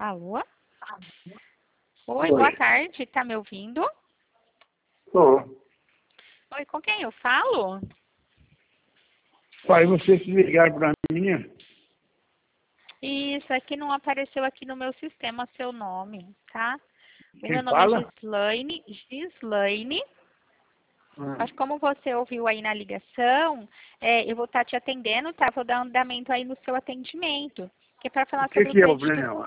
Alô? Oi, Oi. boa tarde. Tá me ouvindo? Tô. Oi, com quem eu falo? Pai, você se ligar pra mim? Isso, aqui não apareceu aqui no meu sistema seu nome, tá? O meu Quem nome é fala? Gislaine. Gislaine. Ah, Mas como você ouviu aí na ligação, eu vou estar te atendendo, tá? Vou dar andamento aí no seu atendimento. Que é para o falar que sobre o que é o crédito. problema?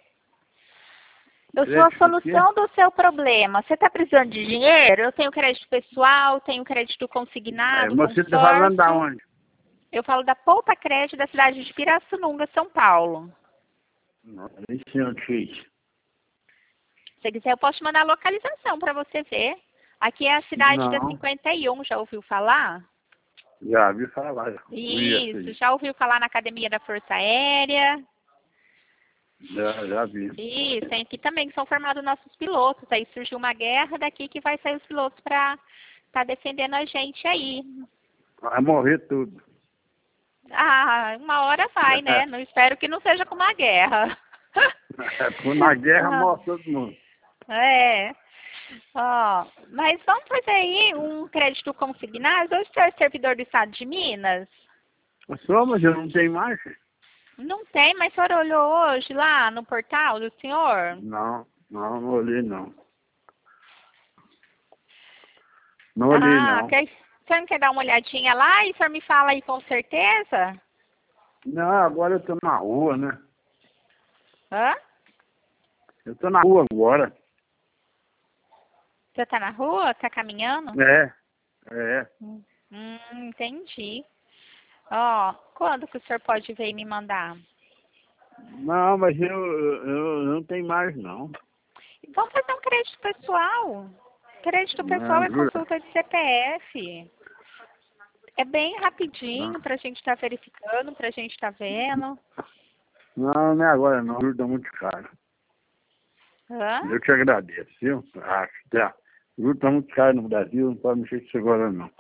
Eu sou a Crédito do quê? solução do seu problema. Você está precisando de dinheiro? Eu tenho crédito pessoal, tenho crédito consignado, Mas você tá falando da consórcio. onde? Eu falo da Poupa Crédito da cidade de Pirassununga, São Paulo. Não, nem sei onde que é isso. Se você quiser, eu posso te mandar a localização para você ver. Aqui é a cidade da Não, 51, já ouviu falar? já vi falar. Já conheço Isso, aí. já ouviu falar na Academia da Força Aérea? Já vi. Isso, tem aqui também que são formados nossos pilotos. Aí surgiu uma guerra daqui que vai sair os pilotos para estar defendendo a gente aí. Vai morrer tudo. Ah, uma hora vai, né? Não espero que não seja com uma guerra. Na guerra morre todo mundo. É. Ó, mas vamos fazer aí um crédito consignado. Hoje você é servidor do Estado de Minas? Só, mas eu não tenho mais. Não tem, mas o senhor olhou hoje lá no portal do senhor? Não olhei não. Não olhei Ah, não. o senhor não quer dar uma olhadinha lá e o senhor me fala aí com certeza? Não, agora eu tô na rua, né? Hã? Eu tô na rua agora. Você tá na rua? Tá caminhando? É. Entendi. Ó, quando que o senhor pode vir me mandar? Não, mas eu não tenho mais, não. Vamos fazer um crédito pessoal. Crédito pessoal Não, é jura? consulta de CPF. É bem Não, rapidinho pra gente estar verificando, pra gente estar vendo. não é agora, não. Juro, tá muito caro. Hã? Eu te agradeço, viu? Acho, tá. Juro, tá muito caro no Brasil, não pode mexer com isso agora, não.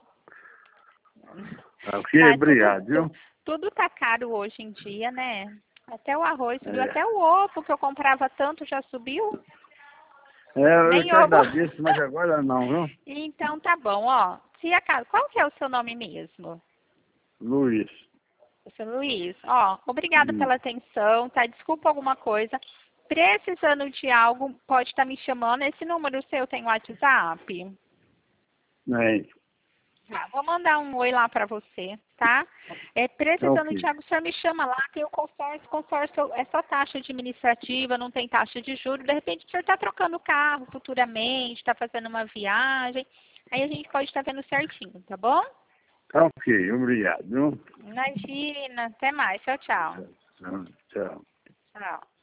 Ok, Tá, obrigado, viu? tudo tá caro hoje em dia, né? Até o arroz subiu, É, até o ovo que eu comprava tanto já subiu. eu Nem te ovo. agradeço, mas agora não, viu? Então tá bom, ó. Se acaso, qual que é o seu nome mesmo? Luiz. Seu Luiz, ó, obrigada Hum, pela atenção, tá? Desculpa alguma coisa. Precisando de algo, pode estar me chamando. Esse número seu tem WhatsApp? é, Tá, vou mandar um oi lá pra você, tá? Precisando de ok. algo, o senhor me chama lá, tem o consórcio. Consórcio é só taxa administrativa, não tem taxa de juros. De repente o senhor está trocando carro futuramente, está fazendo uma viagem. Aí a gente pode estar vendo certinho, tá bom? Ok, obrigado, viu? Imagina, até mais. Tchau, tchau. Tchau. Tchau. Tchau.